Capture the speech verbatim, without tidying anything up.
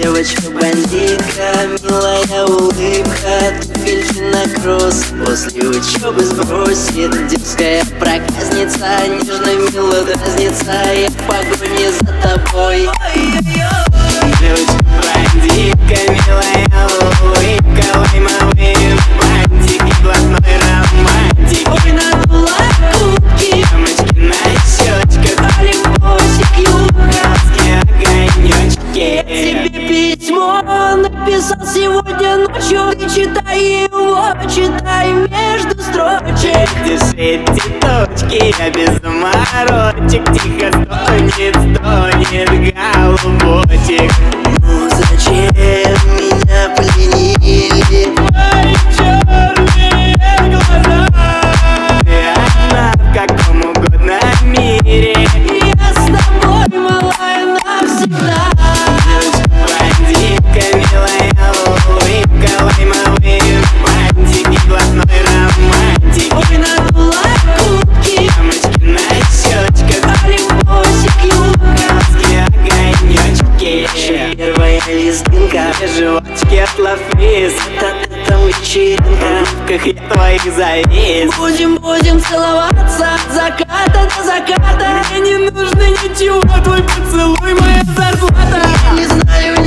Девочка-бандитка, милая улыбка, туфельки на кросс после учебы сбросит. Детская проказница, нежно мило дразнится, я в погоне за тобой. Девочка-бандитка, милая улыбка, лаймовые бантики, блатной романтик. Ой, надула губки, Дамочки на щечках, олимпосик, юбка, огонечки. тебе письмо написал сегодня ночью. Ты читай его, читай между строчек. Видишь эти точки, я без заморочек. Тихо стонет, стонет голубочек. Ну зачем меня пленили? Твои черные глаза. Ты одна в каком угодно мире. Я с тобой, малая, навсегда. Бандитка, милая улыбка, лаймовые бантики, блатной романтик. Ой, надула губки, Дамочки на щечках, олимпосик, юбка, огонечки. первая лезгинка, Животики от лафис, это там вечеринка. в руках я твоих завис. Будем, будем целоваться от заката до заката. Мне не нужно ничего, твой поцелуй моя зарплата. Не знаю,